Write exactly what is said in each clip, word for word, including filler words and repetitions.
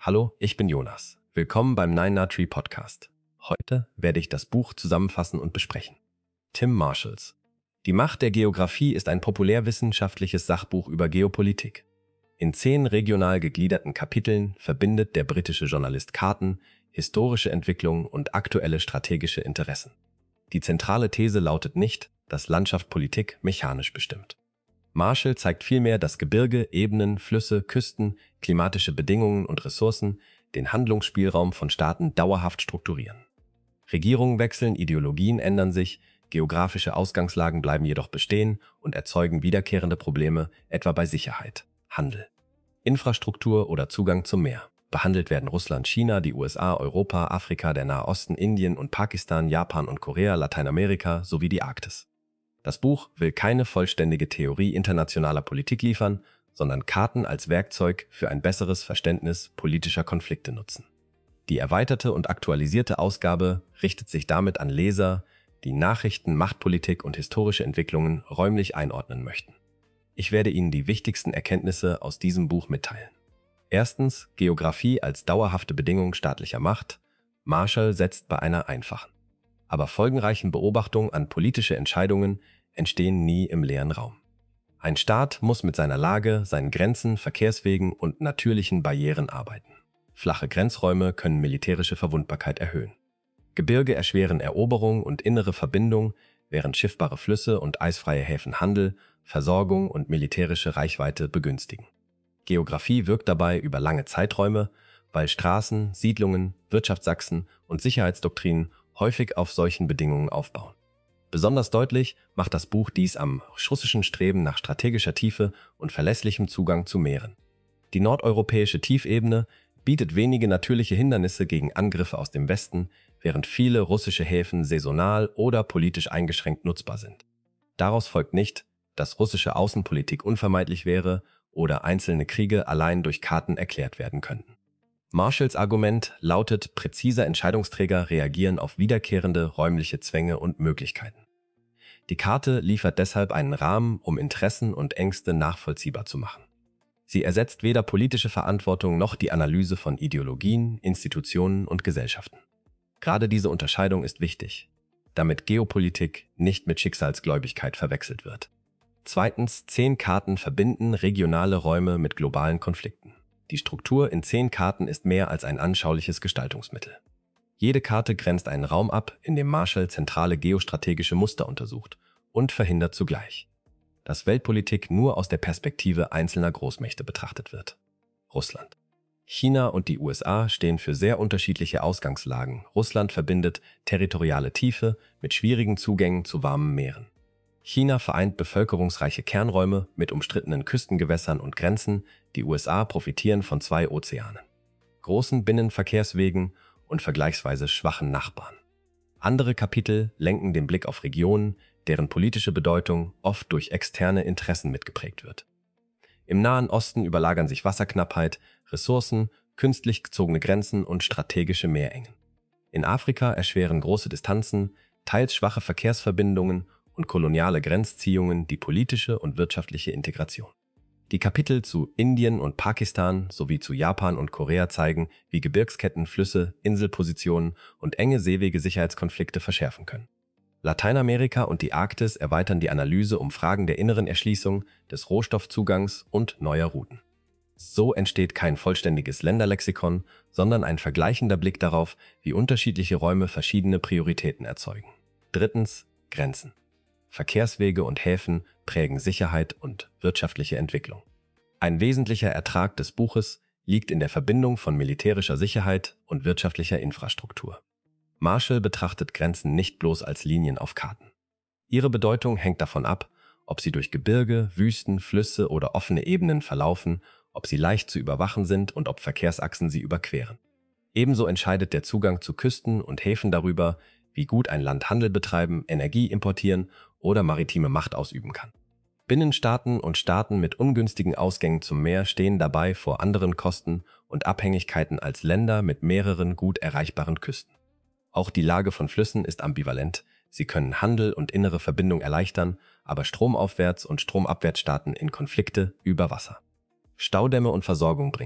Hallo, ich bin Jonas. Willkommen beim Nine Na Tree Podcast. Heute werde ich das Buch zusammenfassen und besprechen. Tim Marshalls. Die Macht der Geographie ist ein populärwissenschaftliches Sachbuch über Geopolitik. In zehn regional gegliederten Kapiteln verbindet der britische Journalist Karten, historische Entwicklungen und aktuelle strategische Interessen. Die zentrale These lautet nicht, dass Landschaft Politik mechanisch bestimmt. Marshall zeigt vielmehr, dass Gebirge, Ebenen, Flüsse, Küsten, klimatische Bedingungen und Ressourcen den Handlungsspielraum von Staaten dauerhaft strukturieren. Regierungen wechseln, Ideologien ändern sich, geografische Ausgangslagen bleiben jedoch bestehen und erzeugen wiederkehrende Probleme, etwa bei Sicherheit, Handel, Infrastruktur oder Zugang zum Meer. Behandelt werden Russland, China, die U S A, Europa, Afrika, der Nahe Osten, Indien und Pakistan, Japan und Korea, Lateinamerika sowie die Arktis. Das Buch will keine vollständige Theorie internationaler Politik liefern, sondern Karten als Werkzeug für ein besseres Verständnis politischer Konflikte nutzen. Die erweiterte und aktualisierte Ausgabe richtet sich damit an Leser, die Nachrichten, Machtpolitik und historische Entwicklungen räumlich einordnen möchten. Ich werde Ihnen die wichtigsten Erkenntnisse aus diesem Buch mitteilen. Erstens, Geografie als dauerhafte Bedingung staatlicher Macht. Marshall setzt bei einer einfachen, aber folgenreichen Beobachtung an politische Entscheidungen entstehen nie im leeren Raum. Ein Staat muss mit seiner Lage, seinen Grenzen, Verkehrswegen und natürlichen Barrieren arbeiten. Flache Grenzräume können militärische Verwundbarkeit erhöhen. Gebirge erschweren Eroberung und innere Verbindung, während schiffbare Flüsse und eisfreie Häfen Handel, Versorgung und militärische Reichweite begünstigen. Geografie wirkt dabei über lange Zeiträume, weil Straßen, Siedlungen, Wirtschaftsachsen und Sicherheitsdoktrinen häufig auf solchen Bedingungen aufbauen. Besonders deutlich macht das Buch dies am russischen Streben nach strategischer Tiefe und verlässlichem Zugang zu Meeren. Die nordeuropäische Tiefebene bietet wenige natürliche Hindernisse gegen Angriffe aus dem Westen, während viele russische Häfen saisonal oder politisch eingeschränkt nutzbar sind. Daraus folgt nicht, dass russische Außenpolitik unvermeidlich wäre oder einzelne Kriege allein durch Karten erklärt werden könnten. Marshalls Argument lautet, präziser Entscheidungsträger reagieren auf wiederkehrende räumliche Zwänge und Möglichkeiten. Die Karte liefert deshalb einen Rahmen, um Interessen und Ängste nachvollziehbar zu machen. Sie ersetzt weder politische Verantwortung noch die Analyse von Ideologien, Institutionen und Gesellschaften. Gerade diese Unterscheidung ist wichtig, damit Geopolitik nicht mit Schicksalsgläubigkeit verwechselt wird. Zweitens, zehn Karten verbinden regionale Räume mit globalen Konflikten. Die Struktur in zehn Karten ist mehr als ein anschauliches Gestaltungsmittel. Jede Karte grenzt einen Raum ab, in dem Marshall zentrale geostrategische Muster untersucht und verhindert zugleich, dass Weltpolitik nur aus der Perspektive einzelner Großmächte betrachtet wird. Russland. China und die U S A stehen für sehr unterschiedliche Ausgangslagen. Russland verbindet territoriale Tiefe mit schwierigen Zugängen zu warmen Meeren. China vereint bevölkerungsreiche Kernräume mit umstrittenen Küstengewässern und Grenzen, die U S A profitieren von zwei Ozeanen, großen Binnenverkehrswegen und vergleichsweise schwachen Nachbarn. Andere Kapitel lenken den Blick auf Regionen, deren politische Bedeutung oft durch externe Interessen mitgeprägt wird. Im Nahen Osten überlagern sich Wasserknappheit, Ressourcen, künstlich gezogene Grenzen und strategische Meerengen. In Afrika erschweren große Distanzen, teils schwache Verkehrsverbindungen und koloniale Grenzziehungen die politische und wirtschaftliche Integration. Die Kapitel zu Indien und Pakistan sowie zu Japan und Korea zeigen, wie Gebirgsketten, Flüsse, Inselpositionen und enge Seewege Sicherheitskonflikte verschärfen können. Lateinamerika und die Arktis erweitern die Analyse um Fragen der inneren Erschließung, des Rohstoffzugangs und neuer Routen. So entsteht kein vollständiges Länderlexikon, sondern ein vergleichender Blick darauf, wie unterschiedliche Räume verschiedene Prioritäten erzeugen. Drittens, Grenzen. Verkehrswege und Häfen prägen Sicherheit und wirtschaftliche Entwicklung. Ein wesentlicher Ertrag des Buches liegt in der Verbindung von militärischer Sicherheit und wirtschaftlicher Infrastruktur. Marshall betrachtet Grenzen nicht bloß als Linien auf Karten. Ihre Bedeutung hängt davon ab, ob sie durch Gebirge, Wüsten, Flüsse oder offene Ebenen verlaufen, ob sie leicht zu überwachen sind und ob Verkehrsachsen sie überqueren. Ebenso entscheidet der Zugang zu Küsten und Häfen darüber, wie gut ein Land Handel betreiben, Energie importieren oder maritime Macht ausüben kann. Binnenstaaten und Staaten mit ungünstigen Ausgängen zum Meer stehen dabei vor anderen Kosten und Abhängigkeiten als Länder mit mehreren gut erreichbaren Küsten. Auch die Lage von Flüssen ist ambivalent. Sie können Handel und innere Verbindung erleichtern, aber Stromaufwärts- und Stromabwärtsstaaten in Konflikte über Wasser, Staudämme und Versorgung bringen.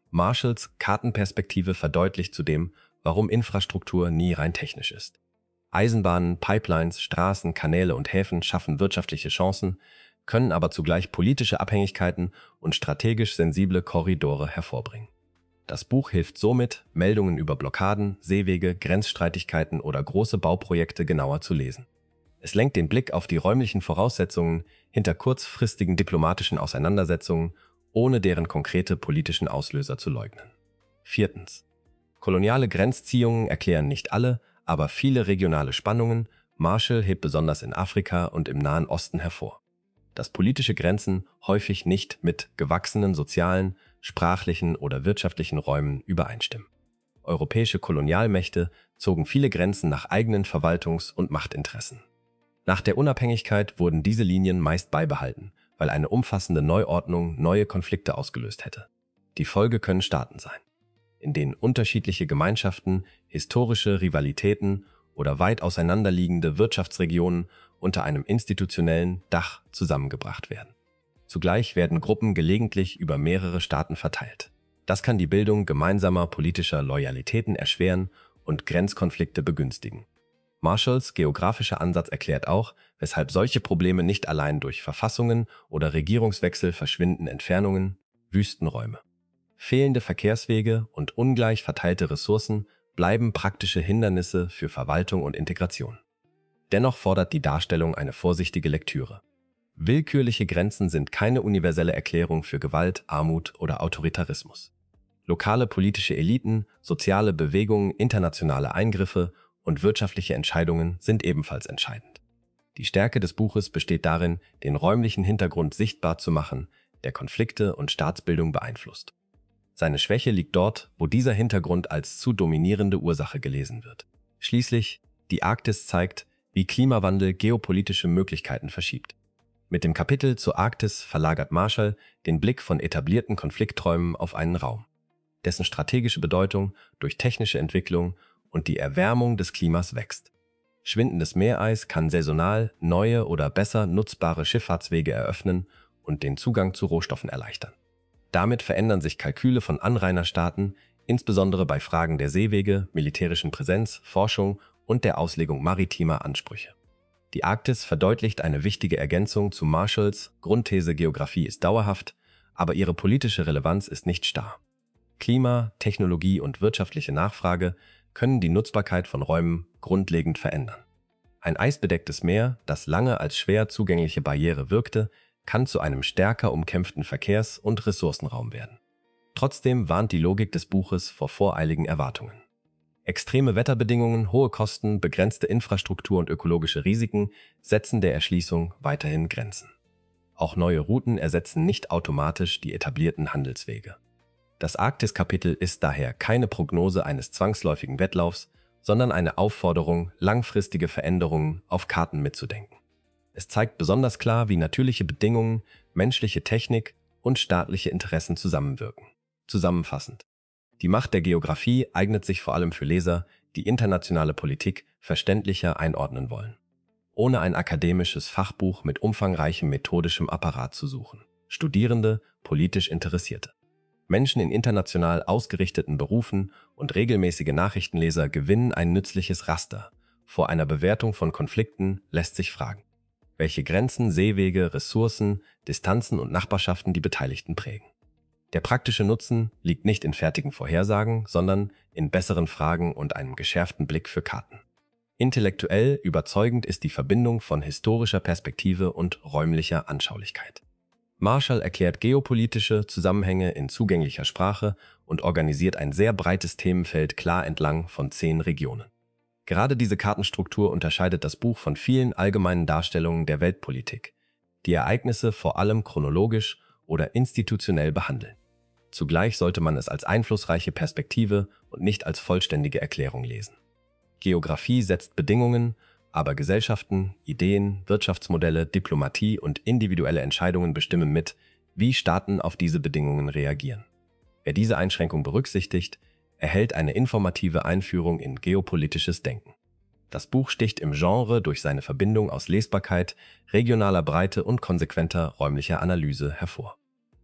Marshalls Kartenperspektive verdeutlicht zudem, warum Infrastruktur nie rein technisch ist. Eisenbahnen, Pipelines, Straßen, Kanäle und Häfen schaffen wirtschaftliche Chancen, können aber zugleich politische Abhängigkeiten und strategisch sensible Korridore hervorbringen. Das Buch hilft somit, Meldungen über Blockaden, Seewege, Grenzstreitigkeiten oder große Bauprojekte genauer zu lesen. Es lenkt den Blick auf die räumlichen Voraussetzungen hinter kurzfristigen diplomatischen Auseinandersetzungen, ohne deren konkrete politischen Auslöser zu leugnen. Viertens. Koloniale Grenzziehungen erklären nicht alle, aber viele regionale Spannungen. Marshall hebt besonders in Afrika und im Nahen Osten hervor, dass politische Grenzen häufig nicht mit gewachsenen sozialen, sprachlichen oder wirtschaftlichen Räumen übereinstimmen. Europäische Kolonialmächte zogen viele Grenzen nach eigenen Verwaltungs- und Machtinteressen. Nach der Unabhängigkeit wurden diese Linien meist beibehalten, weil eine umfassende Neuordnung neue Konflikte ausgelöst hätte. Die Folge können Staaten sein, in denen unterschiedliche Gemeinschaften, historische Rivalitäten oder weit auseinanderliegende Wirtschaftsregionen unter einem institutionellen Dach zusammengebracht werden. Zugleich werden Gruppen gelegentlich über mehrere Staaten verteilt. Das kann die Bildung gemeinsamer politischer Loyalitäten erschweren und Grenzkonflikte begünstigen. Marshalls geografischer Ansatz erklärt auch, weshalb solche Probleme nicht allein durch Verfassungen oder Regierungswechsel verschwinden. Entfernungen, Wüstenräume, fehlende Verkehrswege und ungleich verteilte Ressourcen bleiben praktische Hindernisse für Verwaltung und Integration. Dennoch fordert die Darstellung eine vorsichtige Lektüre. Willkürliche Grenzen sind keine universelle Erklärung für Gewalt, Armut oder Autoritarismus. Lokale politische Eliten, soziale Bewegungen, internationale Eingriffe und wirtschaftliche Entscheidungen sind ebenfalls entscheidend. Die Stärke des Buches besteht darin, den räumlichen Hintergrund sichtbar zu machen, der Konflikte und Staatsbildung beeinflusst. Seine Schwäche liegt dort, wo dieser Hintergrund als zu dominierende Ursache gelesen wird. Schließlich, die Arktis zeigt, wie Klimawandel geopolitische Möglichkeiten verschiebt. Mit dem Kapitel zur Arktis verlagert Marshall den Blick von etablierten Konflikträumen auf einen Raum, dessen strategische Bedeutung durch technische Entwicklung und die Erwärmung des Klimas wächst. Schwindendes Meereis kann saisonal neue oder besser nutzbare Schifffahrtswege eröffnen und den Zugang zu Rohstoffen erleichtern. Damit verändern sich Kalküle von Anrainerstaaten, insbesondere bei Fragen der Seewege, militärischen Präsenz, Forschung und der Auslegung maritimer Ansprüche. Die Arktis verdeutlicht eine wichtige Ergänzung zu Marshalls Grundthese: Geographie ist dauerhaft, aber ihre politische Relevanz ist nicht starr. Klima, Technologie und wirtschaftliche Nachfrage können die Nutzbarkeit von Räumen grundlegend verändern. Ein eisbedecktes Meer, das lange als schwer zugängliche Barriere wirkte, kann zu einem stärker umkämpften Verkehrs- und Ressourcenraum werden. Trotzdem warnt die Logik des Buches vor voreiligen Erwartungen. Extreme Wetterbedingungen, hohe Kosten, begrenzte Infrastruktur und ökologische Risiken setzen der Erschließung weiterhin Grenzen. Auch neue Routen ersetzen nicht automatisch die etablierten Handelswege. Das Arktis-Kapitel ist daher keine Prognose eines zwangsläufigen Wettlaufs, sondern eine Aufforderung, langfristige Veränderungen auf Karten mitzudenken. Es zeigt besonders klar, wie natürliche Bedingungen, menschliche Technik und staatliche Interessen zusammenwirken. Zusammenfassend: Die Macht der Geographie eignet sich vor allem für Leser, die internationale Politik verständlicher einordnen wollen, ohne ein akademisches Fachbuch mit umfangreichem methodischem Apparat zu suchen. Studierende, politisch Interessierte, Menschen in international ausgerichteten Berufen und regelmäßige Nachrichtenleser gewinnen ein nützliches Raster. Vor einer Bewertung von Konflikten lässt sich fragen, welche Grenzen, Seewege, Ressourcen, Distanzen und Nachbarschaften die Beteiligten prägen. Der praktische Nutzen liegt nicht in fertigen Vorhersagen, sondern in besseren Fragen und einem geschärften Blick für Karten. Intellektuell überzeugend ist die Verbindung von historischer Perspektive und räumlicher Anschaulichkeit. Marshall erklärt geopolitische Zusammenhänge in zugänglicher Sprache und organisiert ein sehr breites Themenfeld klar entlang von zehn Regionen. Gerade diese Kartenstruktur unterscheidet das Buch von vielen allgemeinen Darstellungen der Weltpolitik, die Ereignisse vor allem chronologisch oder institutionell behandeln. Zugleich sollte man es als einflussreiche Perspektive und nicht als vollständige Erklärung lesen. Geographie setzt Bedingungen, aber Gesellschaften, Ideen, Wirtschaftsmodelle, Diplomatie und individuelle Entscheidungen bestimmen mit, wie Staaten auf diese Bedingungen reagieren. Wer diese Einschränkung berücksichtigt, erhält eine informative Einführung in geopolitisches Denken. Das Buch sticht im Genre durch seine Verbindung aus Lesbarkeit, regionaler Breite und konsequenter räumlicher Analyse hervor.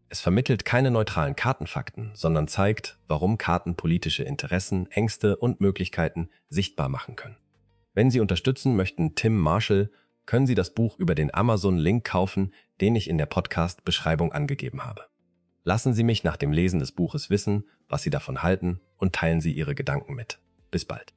Es vermittelt keine neutralen Kartenfakten, sondern zeigt, warum Karten politische Interessen, Ängste und Möglichkeiten sichtbar machen können. Wenn Sie unterstützen möchten Tim Marshall, können Sie das Buch über den Amazon-Link kaufen, den ich in der Podcast-Beschreibung angegeben habe. Lassen Sie mich nach dem Lesen des Buches wissen, was Sie davon halten, und teilen Sie Ihre Gedanken mit. Bis bald.